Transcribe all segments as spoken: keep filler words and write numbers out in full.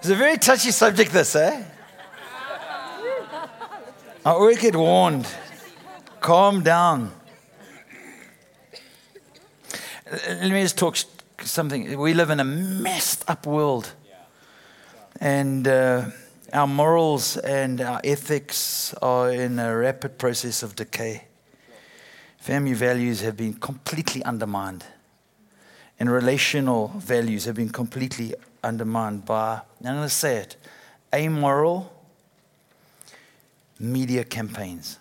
It's a very touchy subject, this, eh? I always get warned. Calm down. Let me just talk something. We live in a messed up world. And uh, our morals and our ethics are in a rapid process of decay. Family values have been completely undermined. And relational values have been completely undermined by, I'm going to say it, amoral media campaigns.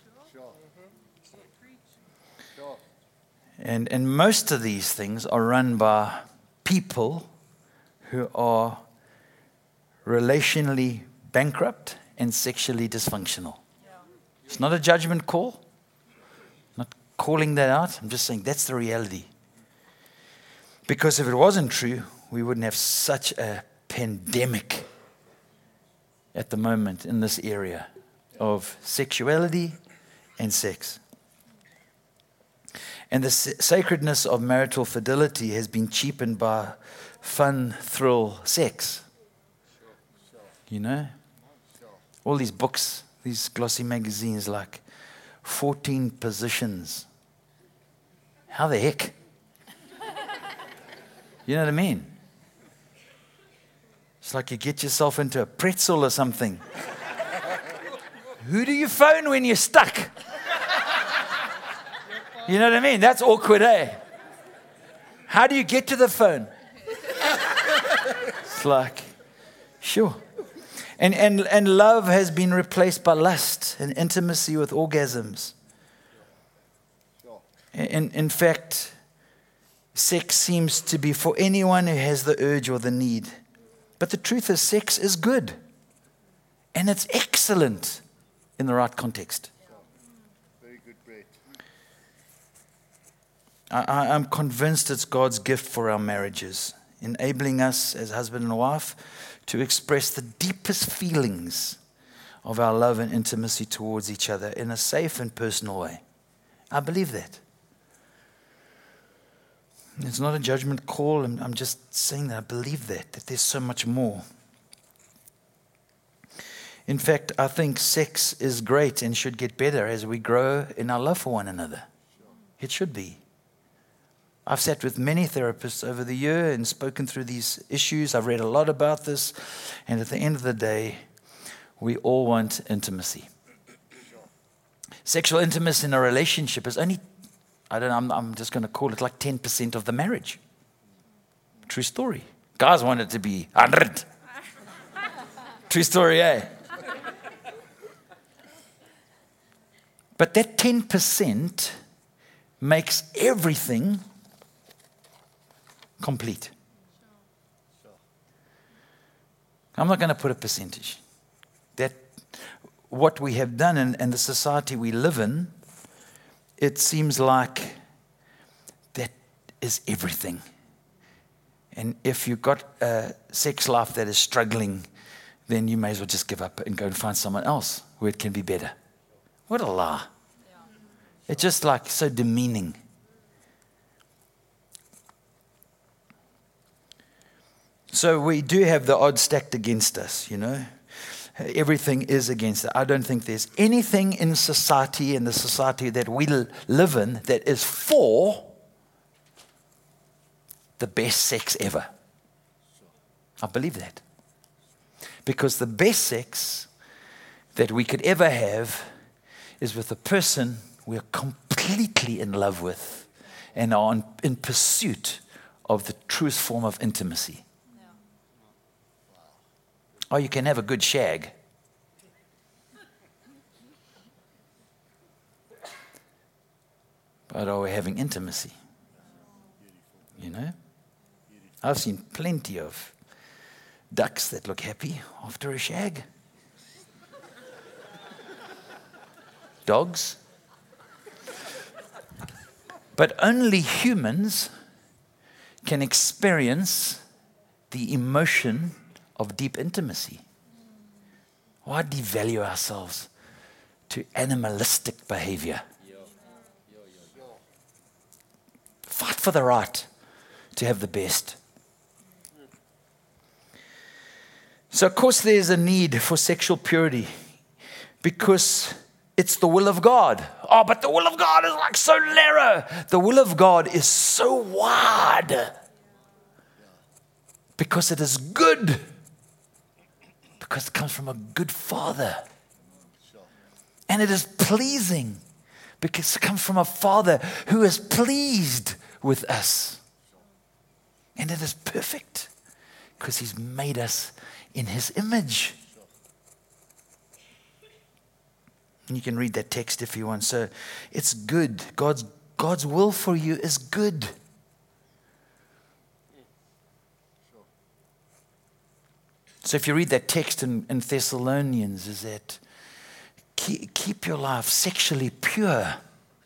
And, and most of these things are run by people who are relationally bankrupt and sexually dysfunctional. It's not a judgment call. I'm not calling that out. I'm just saying that's the reality. Because if it wasn't true, we wouldn't have such a pandemic at the moment in this area of sexuality and sex. And the sacredness of marital fidelity has been cheapened by fun, thrill, sex. You know? All these books, these glossy magazines like fourteen positions. How the heck? You know what I mean? It's like you get yourself into a pretzel or something. Who do you phone when you're stuck? You know what I mean? That's awkward, eh? How do you get to the phone? It's like, sure. And, and, and love has been replaced by lust and intimacy with orgasms. In, in fact, sex seems to be for anyone who has the urge or the need. But the truth is, sex is good. And it's excellent in the right context. Very good, Brett. I, I'm convinced it's God's gift for our marriages, enabling us as husband and wife to express the deepest feelings of our love and intimacy towards each other in a safe and personal way. I believe that. It's not a judgment call. I'm, I'm just saying that I believe that, that there's so much more. In fact, I think sex is great and should get better as we grow in our love for one another. It should be. I've sat with many therapists over the year and spoken through these issues. I've read a lot about this. And at the end of the day, we all want intimacy. Sexual intimacy in a relationship is only, I don't know, I'm, I'm just going to call it like ten percent of the marriage. True story. Guys want it to be one hundred. True story, eh? But that ten percent makes everything complete. I'm not going to put a percentage. That what we have done in, in the society we live in, it seems like that is everything. And if you've got a sex life that is struggling, then you may as well just give up and go and find someone else where it can be better. What a lie. Yeah. It's just like so demeaning. So we do have the odds stacked against us, you know. Everything is against it. I don't think there's anything in society, in the society that we live in, that is for the best sex ever. I believe that. Because the best sex that we could ever have is with a person we're completely in love with and are in, in pursuit of the truest form of intimacy. Oh, you can have a good shag. But are we having intimacy? You know? I've seen plenty of ducks that look happy after a shag. Dogs. But only humans can experience the emotion of deep intimacy. Why devalue ourselves to animalistic behavior? Fight for the right to have the best. So, of course, there's a need for sexual purity because it's the will of God. Oh, but the will of God is like so narrow. The will of God is so wide because it is good. Because it comes from a good Father. And it is pleasing because it comes from a Father who is pleased with us. And it is perfect because He's made us in His image. And you can read that text if you want. So it's good. God's, God's will for you is good. So if you read that text in, in Thessalonians, is that keep, keep your life sexually pure,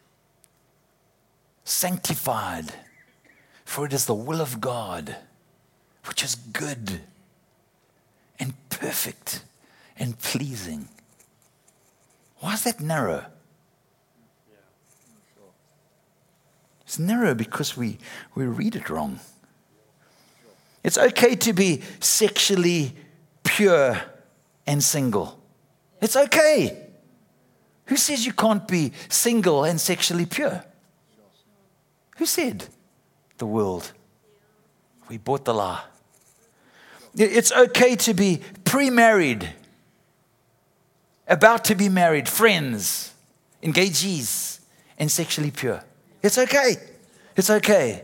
sanctified, for it is the will of God, which is good and perfect and pleasing. Why is that narrow? It's narrow because we, we read it wrong. It's okay to be sexually pure and single. It's okay. Who says you can't be single and sexually pure? Who said? The world. We bought the lie. It's okay to be pre-married, about to be married, friends, engagees, and sexually pure. It's okay. It's okay.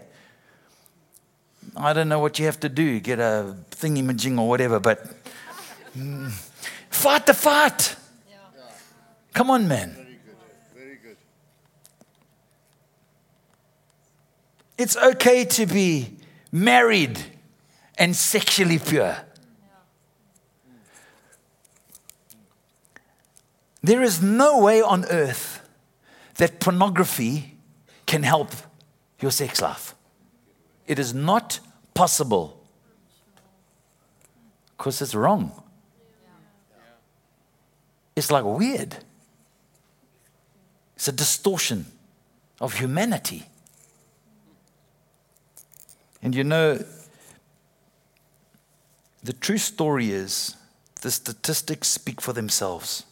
I don't know what you have to do, get a thingy-majing or whatever, but mm, fight the fight. Yeah. Come on, man. Very good. Very good. It's okay to be married and sexually pure. There is no way on earth that pornography can help your sex life. It is not possible because it's wrong. It's like weird. It's a distortion of humanity. And you know, the true story is the statistics speak for themselves.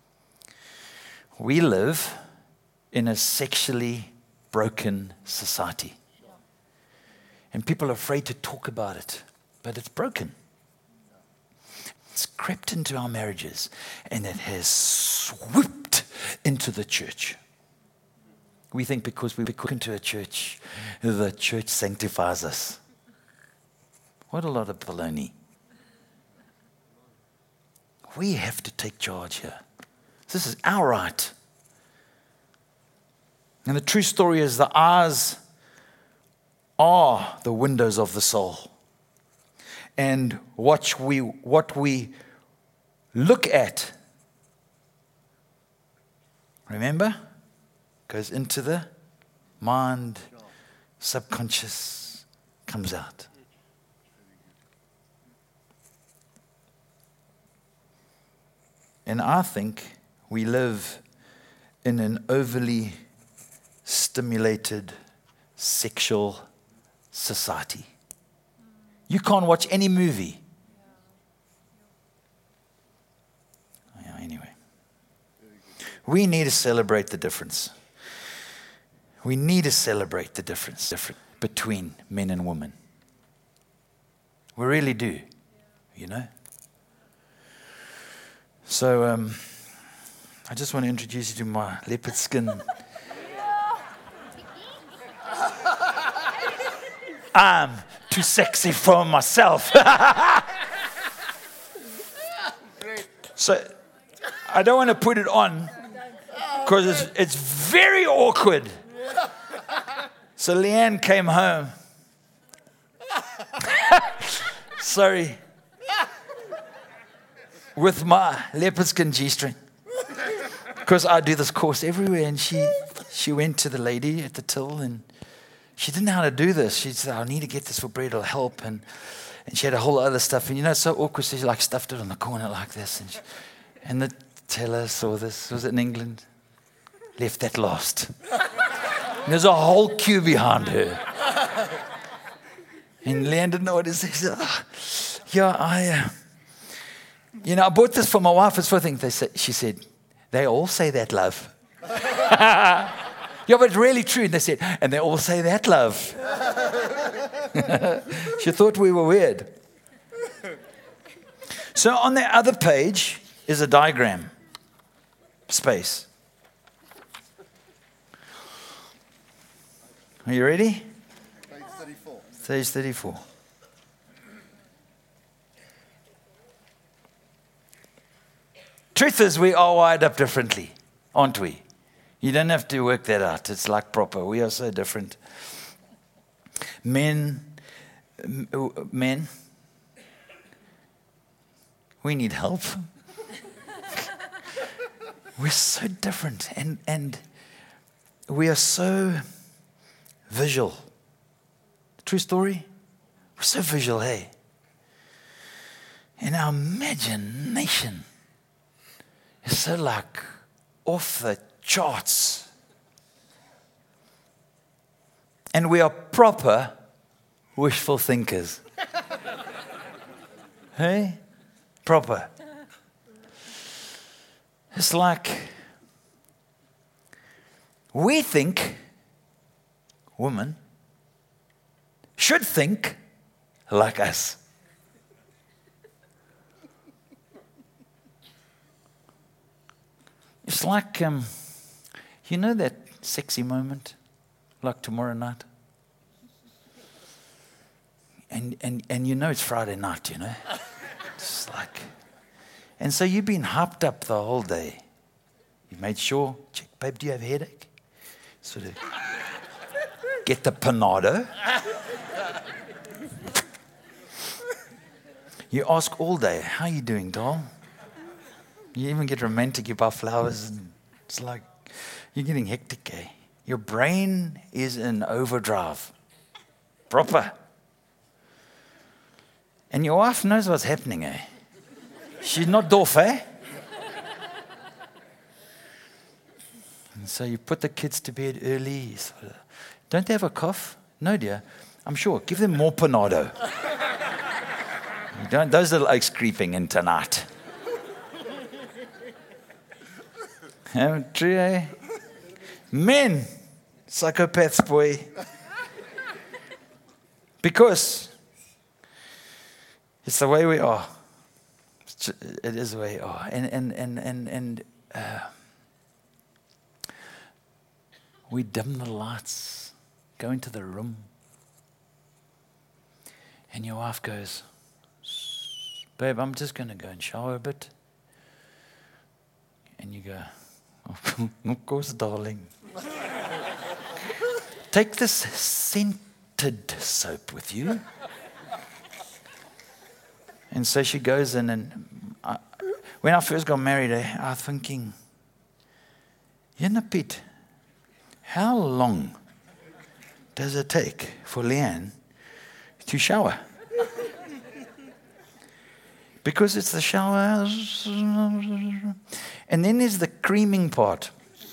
We live in a sexually broken society. And people are afraid to talk about it, but it's broken. It's crept into our marriages, and it has swooped into the church. We think because we walk into a church, the church sanctifies us. What a lot of baloney. We have to take charge here. This is our right. And the true story is the eyes are the windows of the soul. And what we, what we look at, remember, goes into the mind, subconscious, comes out. And I think we live in an overly stimulated sexual society. You can't watch any movie. Yeah, anyway. We need to celebrate the difference. We need to celebrate the difference between men and women. We really do, you know. So um, I just want to introduce you to my leopard skin. I'm too sexy for myself. So I don't want to put it on because it's, it's very awkward. So Leanne came home. Sorry. With my leopard skin G-string. Because I do this course everywhere, and she she went to the lady at the till, and she didn't know how to do this. She said, I need to get this for Brett, it'll help. And, and she had a whole other stuff. And you know, it's so awkward. So she like stuffed it on the corner like this. And, she, and the teller saw this. Was it in England? Left that last. And there's a whole queue behind her. And Leanne didn't know what to say. She said, oh, yeah, I, uh, You know, I bought this for my wife. It's for things. They said, she said, they all say that, love. Yeah, but it's really true. And they said, and they all say that, love. She thought we were weird. So on the other page is a diagram space. Are you ready? Page thirty-four. Page thirty-four. Truth is, we are wired up differently, aren't we? You don't have to work that out. It's like proper. We are so different. Men, men, we need help. We're so different, and and we are so visual. True story? We're so visual, hey? And our imagination is so like off the charts. And we are proper wishful thinkers. Hey? Proper. It's like we think women should think like us. It's like, um, you know that sexy moment, like tomorrow night? And, and, and you know it's Friday night, you know? It's like, and so you've been hyped up the whole day. You made sure, check, babe, do you have a headache? Sort of get the Panado. You ask all day, how are you doing, doll? You even get romantic, you buy flowers, and it's like, you're getting hectic, eh? Your brain is in overdrive. Proper. And your wife knows what's happening, eh? She's not doof, eh? And so you put the kids to bed early. Sort of, don't they have a cough? No, dear. I'm sure. Give them more Panado. Don't, those little oaks creeping in tonight. True, eh? Men, psychopaths, boy. Because it's the way we are. It is the way we are. And, and, and, and, and uh, we dim the lights, go into the room, and your wife goes, babe, I'm just going to go and shower a bit. And you go, oh, of course, darling. Take this scented soap with you. And so she goes in, and I, when I first got married, I, I was thinking, Jana Piet, how long does it take for Leanne to shower? Because it's the shower. And then there's the creaming part.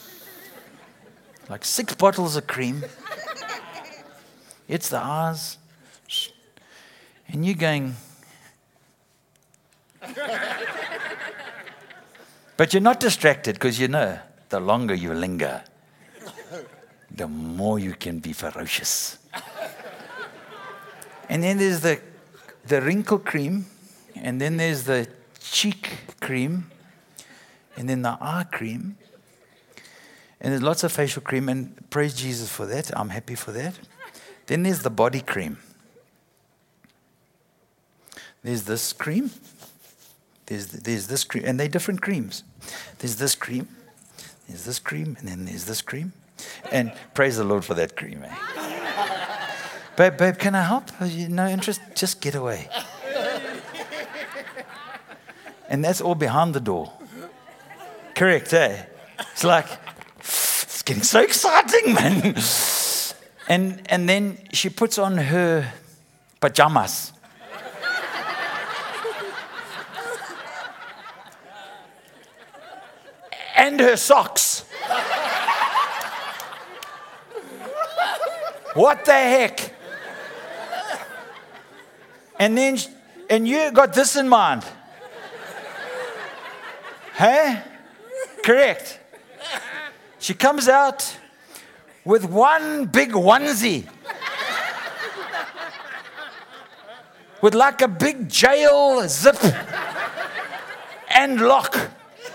Like six bottles of cream. It's the eyes. And you're going. But you're not distracted because you know the longer you linger, the more you can be ferocious. And then there's the, the wrinkle cream. And then there's the cheek cream, and then the eye cream, and there's lots of facial cream, and praise Jesus for that. I'm happy for that. Then there's the body cream. There's this cream. There's there's this cream, and they're different creams. There's this cream, there's this cream, and then there's this cream. And praise the Lord for that cream, eh? Babe, babe, can I help? No interest? Just get away. And that's all behind the door. Correct, eh? It's like, it's getting so exciting, man. And and then she puts on her pajamas. And her socks. What the heck? And then, and you got this in mind. Hey? Correct. She comes out with one big onesie. With like a big jail zip and lock.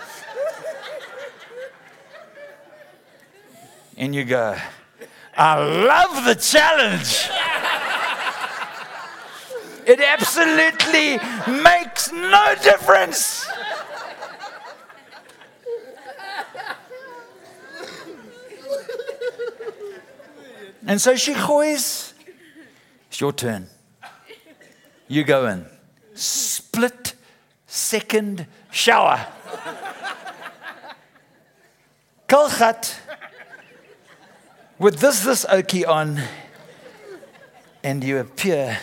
And you go, I love the challenge. It absolutely makes no difference. And so she goes, it's your turn. You go in. Split second shower. Kalchat. With this, this okie on. And you appear.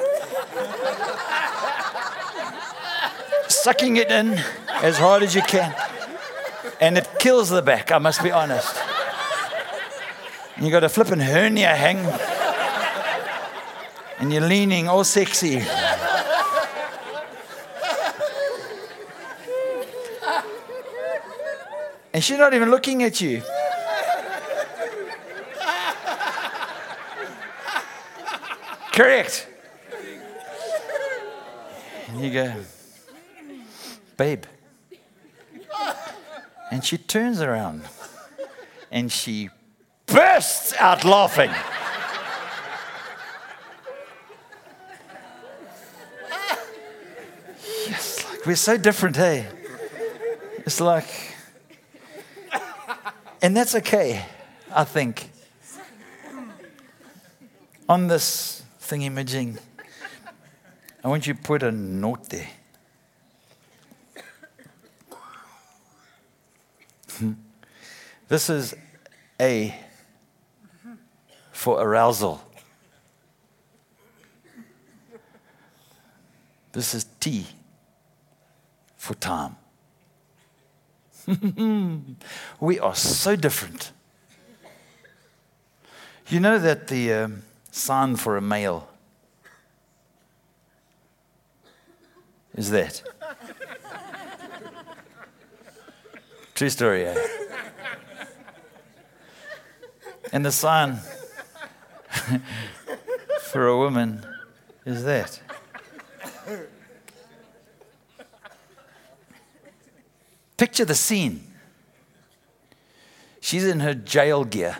Sucking it in as hard as you can. And it kills the back, I must be honest. And you got a flippin' hernia hang. And you're leaning all sexy. And she's not even looking at you. Correct. And you go, babe. And she turns around. And she bursts out laughing. Yes, like we're so different, hey? It's like, and that's okay, I think. On this thingy-majing, I want you to put a note there. This is A for arousal. This is T for time. We are so different. You know that the um, sign for a male is that. True story, eh? And the sign for a woman is that. Picture the scene. She's in her jail gear.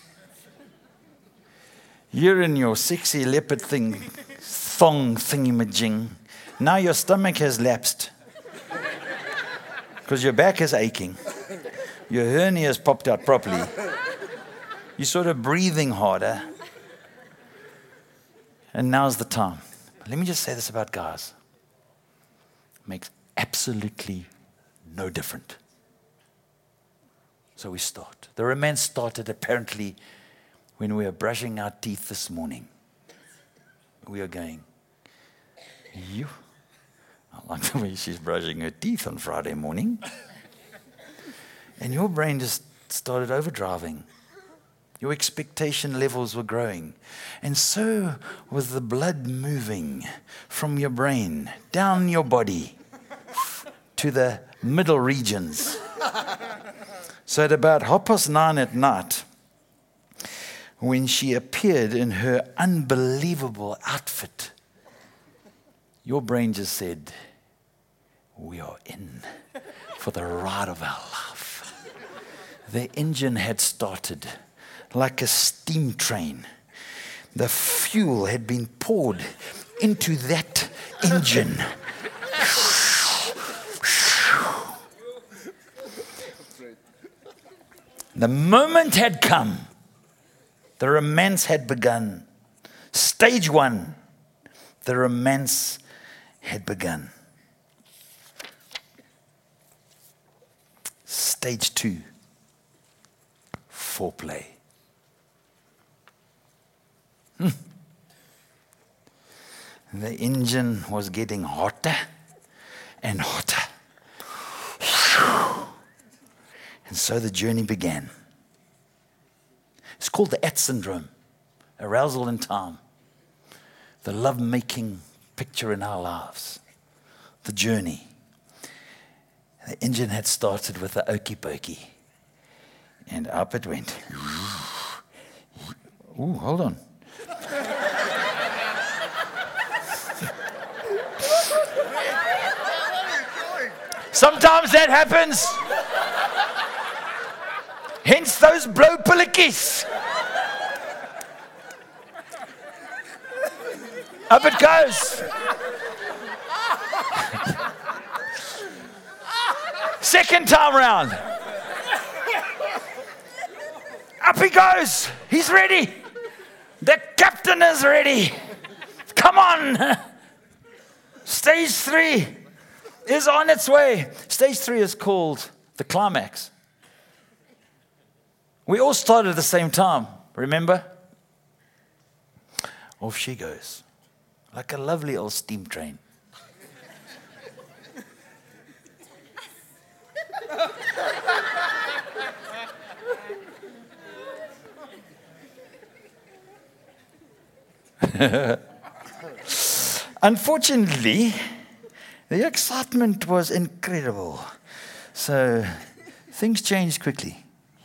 You're in your sexy leopard thing, thong thingy-majing. Now your stomach has lapsed because your back is aching. Your hernia has popped out properly. You're sort of breathing harder. And now's the time. Let me just say this about guys. It makes absolutely no different. So we start. The romance started apparently when we were brushing our teeth this morning. We are going, you. I like the way she's brushing her teeth on Friday morning. And your brain just started overdriving. Your expectation levels were growing. And so was the blood moving from your brain down your body to the middle regions. So at about half past nine at night, when she appeared in her unbelievable outfit, your brain just said, we are in for the ride of our life. The engine had started like a steam train. The fuel had been poured into that engine. The moment had come. The romance had begun. Stage one, the romance had begun. Stage two, foreplay. Hmm. The engine was getting hotter and hotter. And so the journey began. It's called the At syndrome, arousal in time, the love-making picture in our lives, the journey. The engine had started with the okey pokey. And up it went. Ooh, hold on. Sometimes that happens. Hence those blow pillikis. Up it goes. Second time round. Up he goes. He's ready. The captain is ready. Come on. Stage three is on its way. Stage three is called the climax. We all started at the same time, remember? Off she goes, like a lovely old steam train. Unfortunately, the excitement was incredible. So things changed quickly.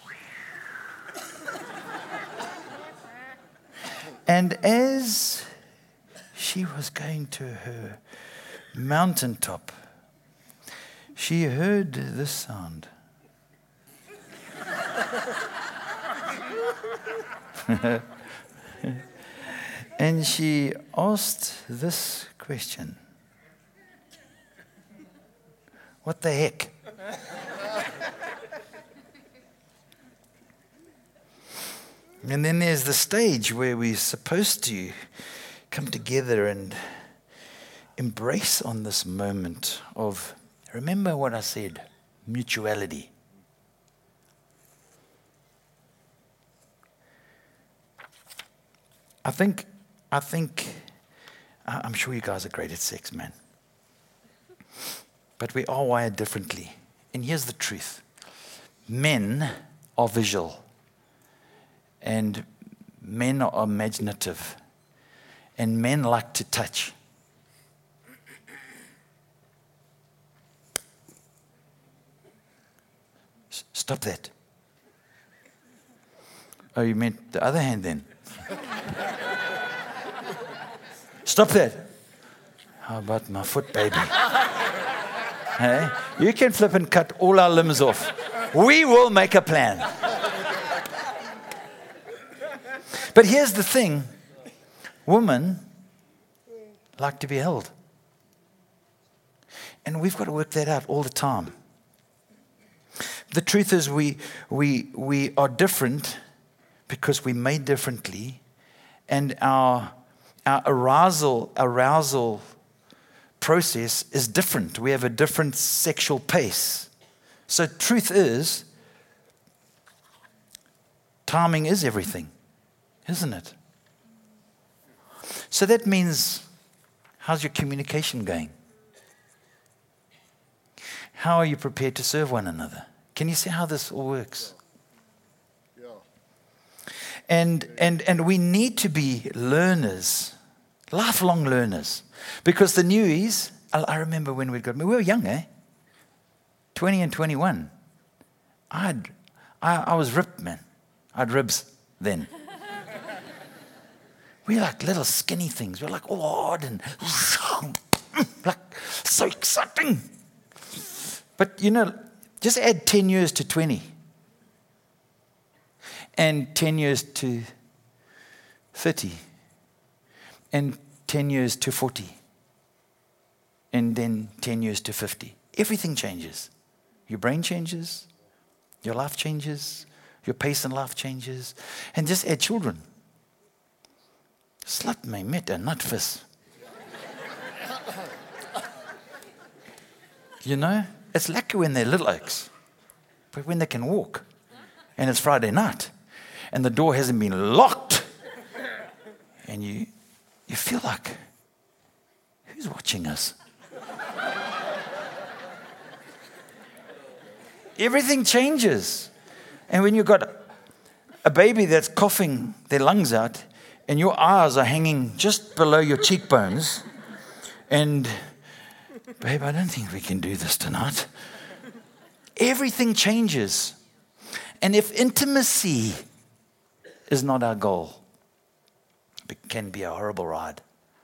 And as she was going to her mountaintop, she heard this sound. And she asked this question. What the heck? And then there's the stage where we're supposed to come together and embrace on this moment of, remember what I said, mutuality. I think, I think, I'm sure you guys are great at sex, man. But we are wired differently. And here's the truth. Men are visual. And men are imaginative. And men like to touch. S- Stop that. Oh, you meant the other hand then? Stop that. How about my foot, baby? Hey, you can flip and cut all our limbs off. We will make a plan. But here's the thing. Women like to be held. And we've got to work that out all the time. The truth is we, we, we are different because we're made differently. And our, our arousal, arousal process is different. We have a different sexual pace. So truth is, timing is everything. Isn't it? So that means, how's your communication going? How are you prepared to serve one another? Can you see how this all works? Yeah. And and and we need to be learners, lifelong learners, because the newies. I, I remember when we got we were young, eh? Twenty and twenty-one. I'd I, I was ripped, man. I had ribs then. We're like little skinny things. We're like all hard and like so exciting. But you know, just add ten years to twenty. And ten years to thirty. And ten years to forty. And then ten years to fifty. Everything changes. Your brain changes. Your life changes. Your pace in life changes. And just add children. Slut my met a nutvis. You know, it's lucky when they're little oaks, but when they can walk, and it's Friday night, and the door hasn't been locked, and you you feel like, who's watching us? Everything changes, and when you've got a baby that's coughing their lungs out, and your eyes are hanging just below your cheekbones. And, babe, I don't think we can do this tonight. everything changes. And if intimacy is not our goal, it can be a horrible ride.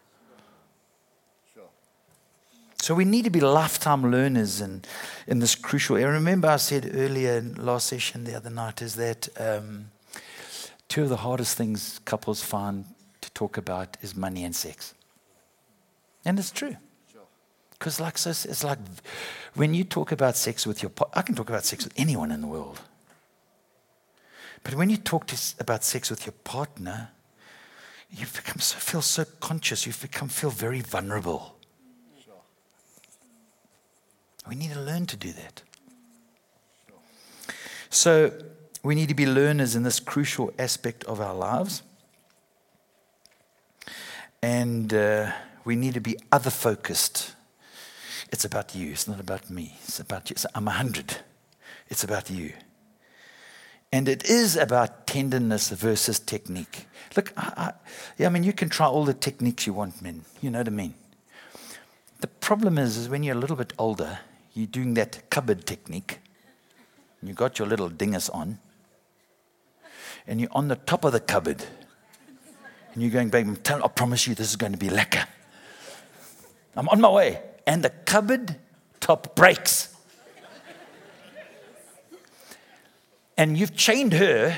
Sure. So we need to be lifetime learners in, in this crucial area. Remember I said earlier in last session the other night is that um, two of the hardest things couples find to talk about is money and sex. And it's true. Sure. Because like so, it's like when you talk about sex with your partner, I can talk about sex with anyone in the world. But when you talk to, about sex with your partner, you become so, feel so conscious. You become feel very vulnerable. Sure. We need to learn to do that. Sure. So we need to be learners in this crucial aspect of our lives. And uh, we need to be other-focused. It's about you. It's not about me. It's about you. So I'm a hundred. It's about you. And it is about tenderness versus technique. Look, I, I, yeah, I mean, you can try all the techniques you want, men. You know what I mean? The problem is, is when you're a little bit older, you're doing that cupboard technique. And you got your little dingus on. And you're on the top of the cupboard. And you're going, babe, I'm telling, I promise you this is going to be lekker. I'm on my way. And the cupboard top breaks. And you've chained her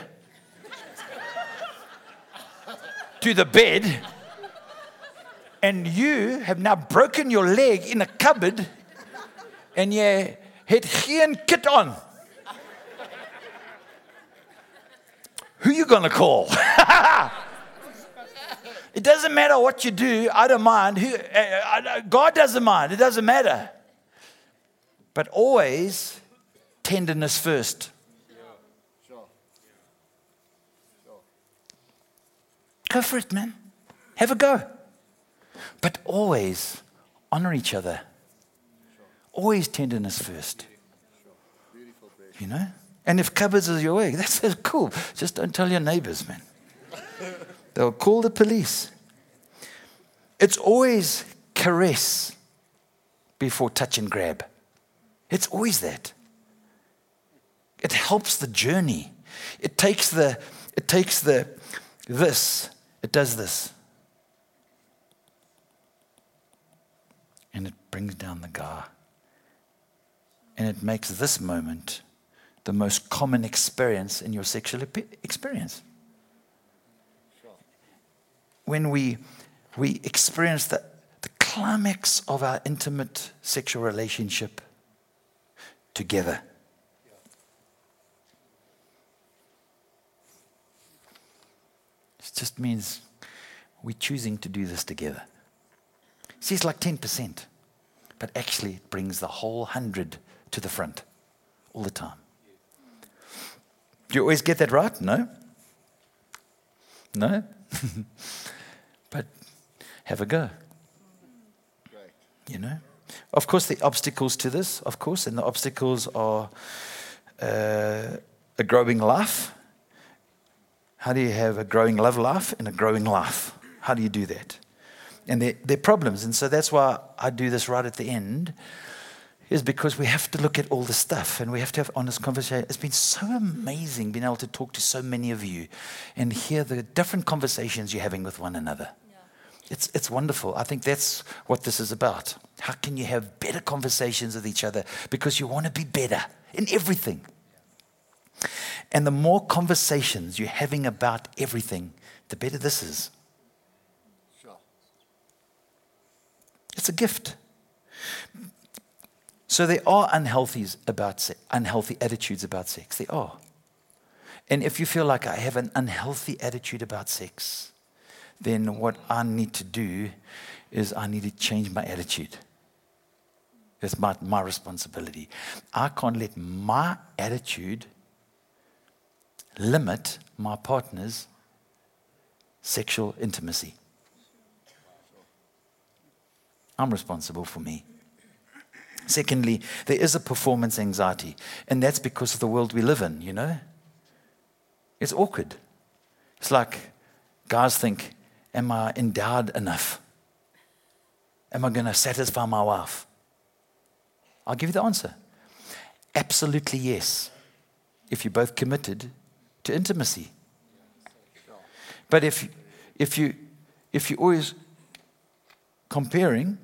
to the bed, and you have now broken your leg in a cupboard, and you het geen kit on. Who you gonna call? It doesn't matter what you do. I don't mind. Who, uh, God doesn't mind. It doesn't matter. But always tenderness first. Go for it, man. Have a go. But always honor each other. Always tenderness first. You know? And if cupboards is your way, that's, that's cool. Just don't tell your neighbors, man. They'll call the police. It's always caress before touch and grab. It's always that. It helps the journey. It takes the, it takes the, this. It does this. And it brings down the guy. And it makes this moment the most common experience in your sexual experience. Sure. When we we experience the, the climax of our intimate sexual relationship together. It just means we're choosing to do this together. See, it's like ten percent. But actually, it brings the whole hundred to the front all the time. Do you always get that right? No? No? But have a go. Right. You know? Of course, the obstacles to this, of course, and the obstacles are uh, a growing life. How do you have a growing love life and a growing life? How do you do that? And there, there are problems. And so that's why I do this right at the end, is because we have to look at all the stuff and we have to have honest conversation. It's been so amazing being able to talk to so many of you and hear the different conversations you're having with one another. Yeah. It's, it's wonderful. I think that's what this is about. How can you have better conversations with each other? Because you want to be better in everything. And the more conversations you're having about everything, the better this is. Sure. It's a gift. So there are unhealthies about se- unhealthy attitudes about sex. There are. And if you feel like I have an unhealthy attitude about sex, then what I need to do is I need to change my attitude. That's my, my responsibility. I can't let my attitude limit my partner's sexual intimacy. I'm responsible for me. Secondly, there is a performance anxiety, and that's because of the world we live in, you know. It's awkward. It's like guys think, am I endowed enough? Am I going to satisfy my wife? I'll give you the answer. Absolutely yes. If you're both committed to intimacy. But if if you if you're always comparing,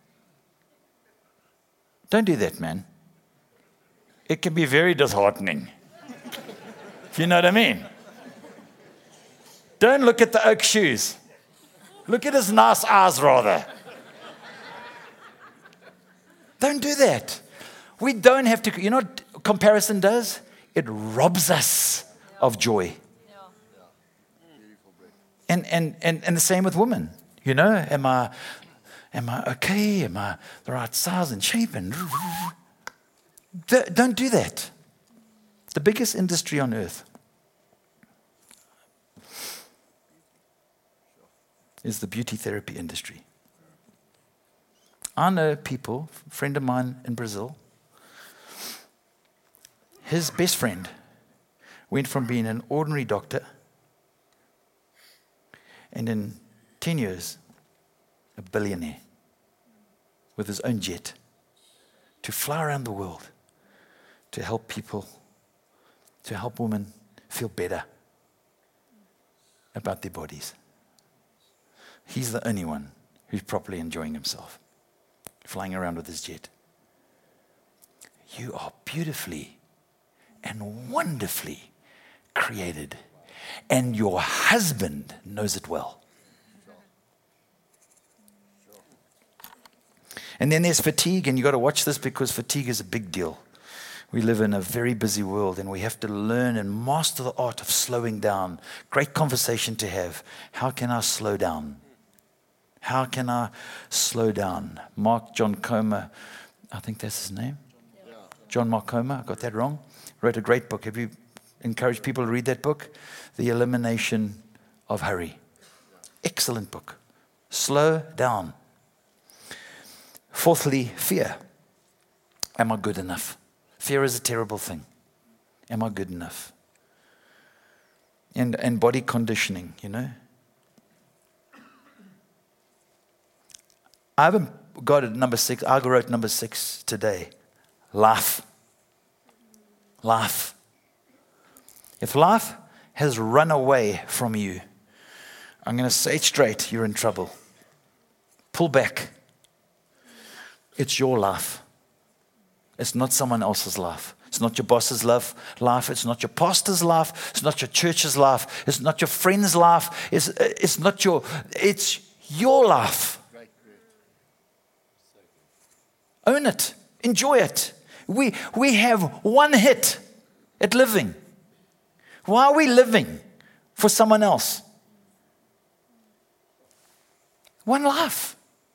don't do that, man. It can be very disheartening. You know what I mean? Don't look at the oak shoes. Look at his nice eyes, rather. Don't do that. We don't have to, you know what comparison does? It robs us of joy. And, and, and, and the same with women. You know, am I, am I okay? Am I the right size and shape? And don't do that. The biggest industry on earth is the beauty therapy industry. I know people, a friend of mine in Brazil, his best friend went from being an ordinary doctor and in ten years, a billionaire with his own jet to fly around the world to help people, to help women feel better about their bodies. He's the only one who's properly enjoying himself, flying around with his jet. You are beautifully and wonderfully created, and your husband knows it well. And then there's fatigue, and you've got to watch this because fatigue is a big deal. We live in a very busy world, and we have to learn and master the art of slowing down. Great conversation to have. How can I slow down? How can I slow down? Mark John Comer, I think that's his name. John Mark Comer, I got that wrong. Wrote a great book. Have you encouraged people to read that book? The Elimination of Hurry. Excellent book. Slow down. Fourthly, fear. Am I good enough? Fear is a terrible thing. Am I good enough? And, and body conditioning, you know. I haven't got it number six. I wrote number six today. Life. Life. If life has run away from you, I'm going to say it straight, you're in trouble. Pull back. It's your life. It's not someone else's life. It's not your boss's life. Life. It's not your pastor's life. It's not your church's life. It's not your friend's life. It's, it's not your, it's your life. Own it. Enjoy it. We, we have one hit at living. Why are we living for someone else? One life.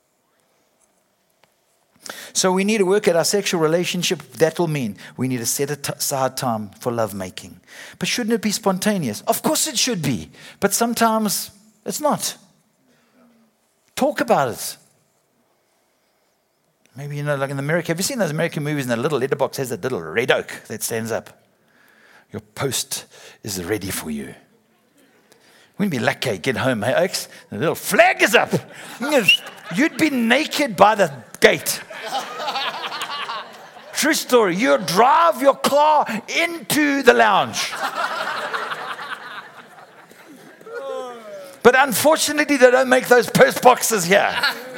So we need to work at our sexual relationship. That will mean we need to set aside time for lovemaking. But shouldn't it be spontaneous? Of course it should be. But sometimes it's not. Talk about it. Maybe, you know, like in America, have you seen those American movies and the little letterbox has that little red oak that stands up? Your post is ready for you. Wouldn't be lucky, get home, hey, Oaks, the little flag is up. You'd be naked by the gate. True story. You drive your car into the lounge. But unfortunately, they don't make those post boxes here.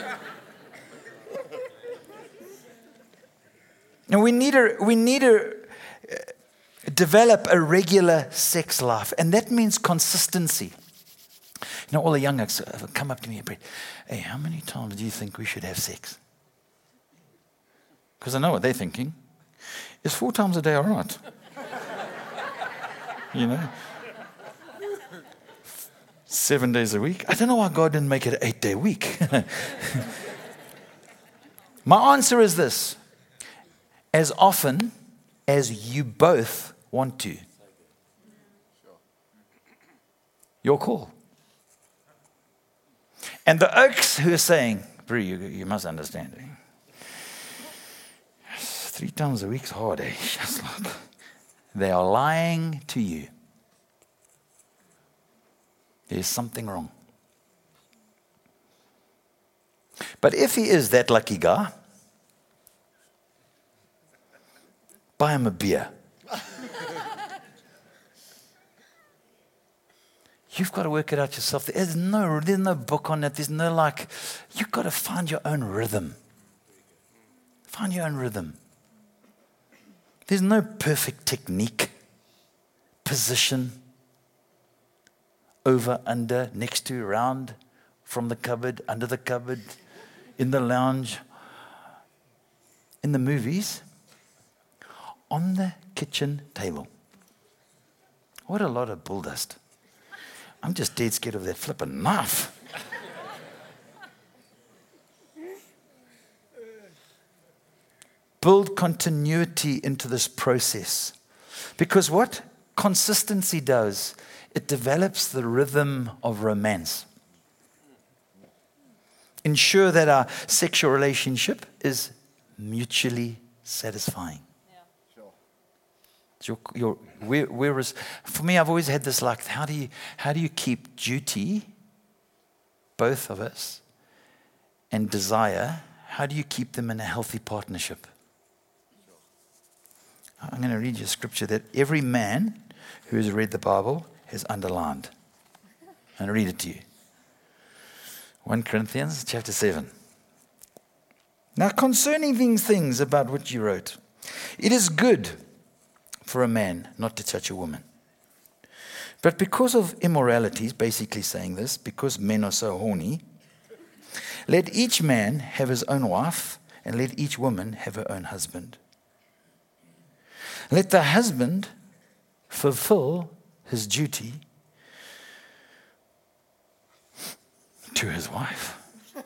And we need to, we need to develop a regular sex life. And that means consistency. You know, all the young guys come up to me and say, hey, how many times do you think we should have sex? Because I know what they're thinking. Is four times a day all right? You know? Seven days a week? I don't know why God didn't make it an eight-day week. My answer is this. As often as you both want to. Your call. And the Oaks who are saying, Brie, you, you must understand. Three times a week's hard, eh? They are lying to you. There's something wrong. But if he is that lucky guy, buy him a beer. You've got to work it out yourself. There's no, there's no book on it. There's no like, you've got to find your own rhythm. Find your own rhythm. There's no perfect technique, position, over, under, next to, around, from the cupboard, under the cupboard, in the lounge, in the movies, on the kitchen table. What a lot of bull dust. I'm just dead scared of that flipping knife. Build continuity into this process. Because what consistency does, it develops the rhythm of romance. Ensure that our sexual relationship is mutually satisfying. Your, your, where, where is, for me, I've always had this like, how do you, how do you keep duty, both of us, and desire, how do you keep them in a healthy partnership? I'm going to read you a scripture that every man who has read the Bible has underlined. I'm going to read it to you. First Corinthians chapter seven. Now concerning these things about which you wrote, it is good for a man not to touch a woman. But because of immoralities, basically saying this, because men are so horny, let each man have his own wife, and let each woman have her own husband. Let the husband fulfill his duty to his wife.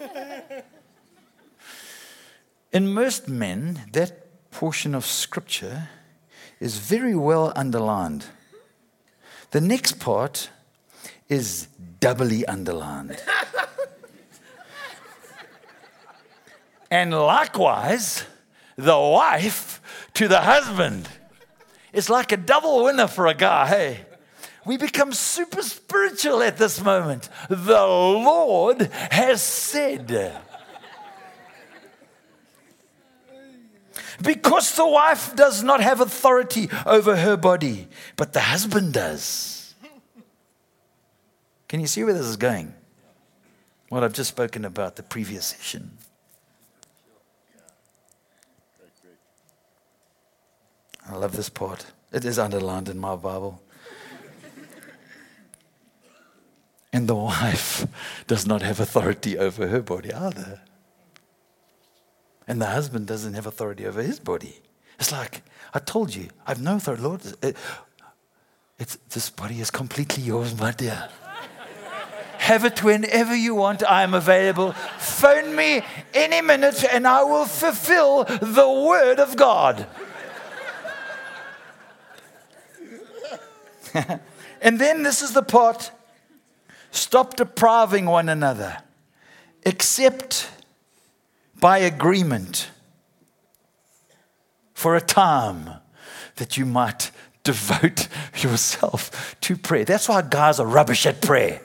In most men, that portion of scripture is very well underlined. The next part is doubly underlined. And likewise, the wife to the husband. It's like a double winner for a guy, hey? We become super spiritual at this moment. The Lord has said. Because the wife does not have authority over her body, but the husband does. Can you see where this is going? What I've just spoken about the previous session. I love this part. It is underlined in my Bible. And the wife does not have authority over her body either. And the husband doesn't have authority over his body. It's like, I told you, I have no authority, Lord. It, it's, this body is completely yours, my dear. Have it whenever you want. I am available. Phone me any minute and I will fulfill the word of God. And then this is the part. Stop depriving one another. Except by agreement for a time that you might devote yourself to prayer. That's why guys are rubbish at prayer.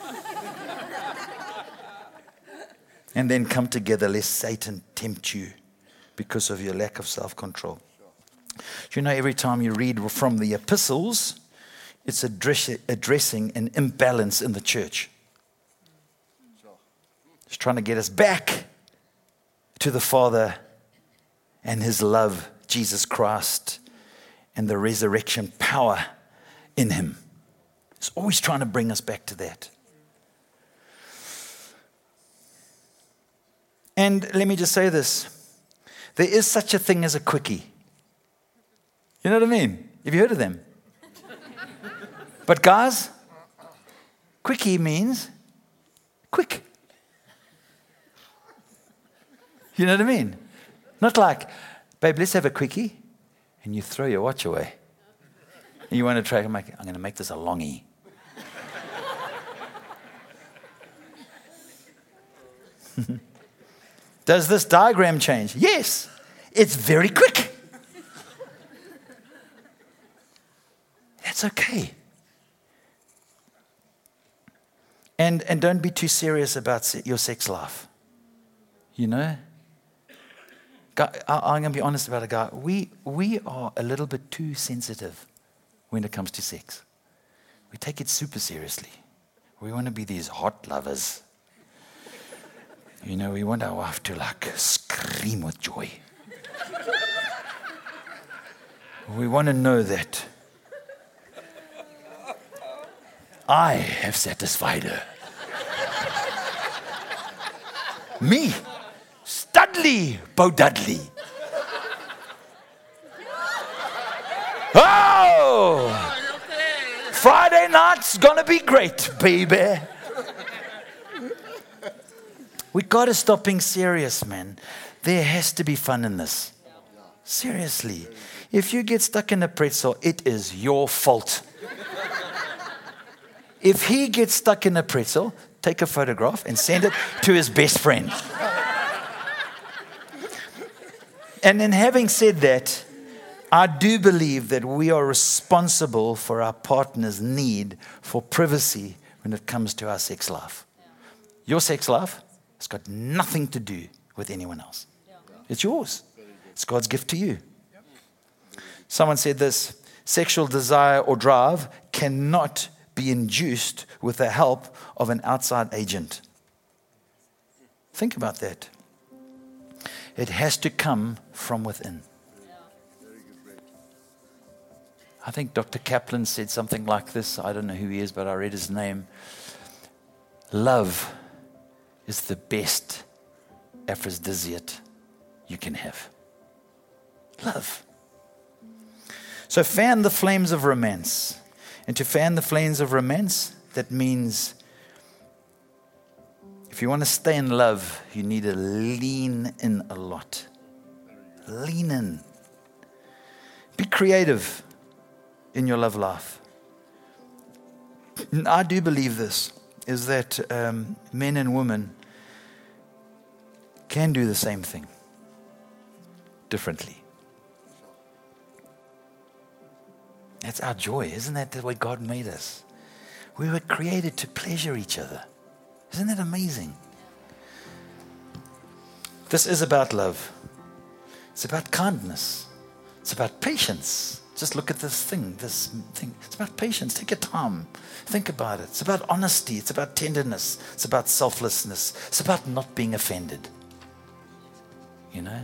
And then come together lest Satan tempt you because of your lack of self-control. You know, every time you read from the epistles, it's address, addressing an imbalance in the church. It's trying to get us back to the Father and His love, Jesus Christ, and the resurrection power in Him. It's always trying to bring us back to that. And let me just say this. There is such a thing as a quickie. You know what I mean? Have you heard of them? But guys, quickie means quick. You know what I mean? Not like, babe, let's have a quickie, and you throw your watch away. And you want to try to make, I'm going to make this a longie. Does this diagram change? Yes. It's very quick. That's okay. And, and don't be too serious about se- your sex life. You know? Guy, I, I'm going to be honest about it, guy. We, we are a little bit too sensitive when it comes to sex. We take it super seriously. We want to be these hot lovers. You know, we want our wife to like scream with joy. We want to know that I have satisfied her. Me, Studley Bo Dudley. Oh! Friday night's gonna be great, baby. We gotta stop being serious, man. There has to be fun in this. Seriously. If you get stuck in a pretzel, it is your fault. If he gets stuck in a pretzel, take a photograph and send it to his best friend. And then having said that, I do believe that we are responsible for our partner's need for privacy when it comes to our sex life. Your sex life has got nothing to do with anyone else. It's yours. It's God's gift to you. Someone said this: sexual desire or drive cannot be induced with the help of an outside agent. Think about that. It has to come from within. I think Doctor Kaplan said something like this. I don't know who he is, but I read his name. Love is the best aphrodisiac you can have. Love. So fan the flames of romance. And to fan the flames of romance, that means if you want to stay in love, you need to lean in a lot. Lean in. Be creative in your love life. And I do believe this, is that um, men and women can do the same thing differently. That's our joy. Isn't that the way God made us? We were created to pleasure each other. Isn't that amazing? This is about love. It's about kindness. It's about patience. Just look at this thing, this thing. It's about patience. Take your time. Think about it. It's about honesty. It's about tenderness. It's about selflessness. It's about not being offended. You know?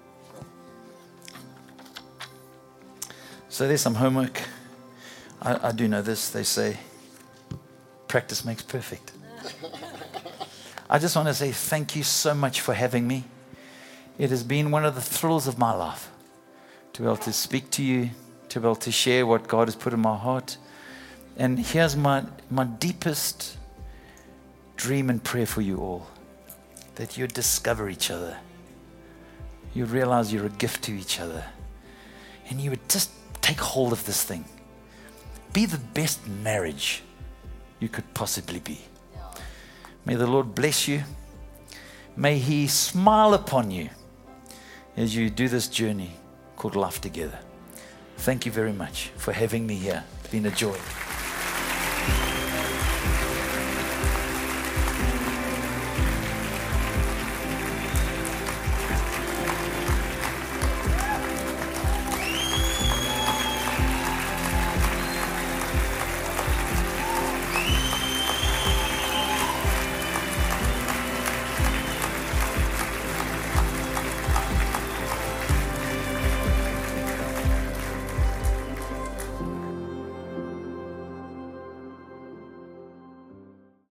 So there's some homework. I, I do know this. They say, practice makes perfect. I just want to say thank you so much for having me. It has been one of the thrills of my life to be able to speak to you, to be able to share what God has put in my heart. And here's my, my deepest dream and prayer for you all, that you discover each other. You realize you're a gift to each other. And you would just take hold of this thing. Be the best marriage you could possibly be. May the Lord bless you. May He smile upon you as you do this journey called life together. Thank you very much for having me here. It's been a joy.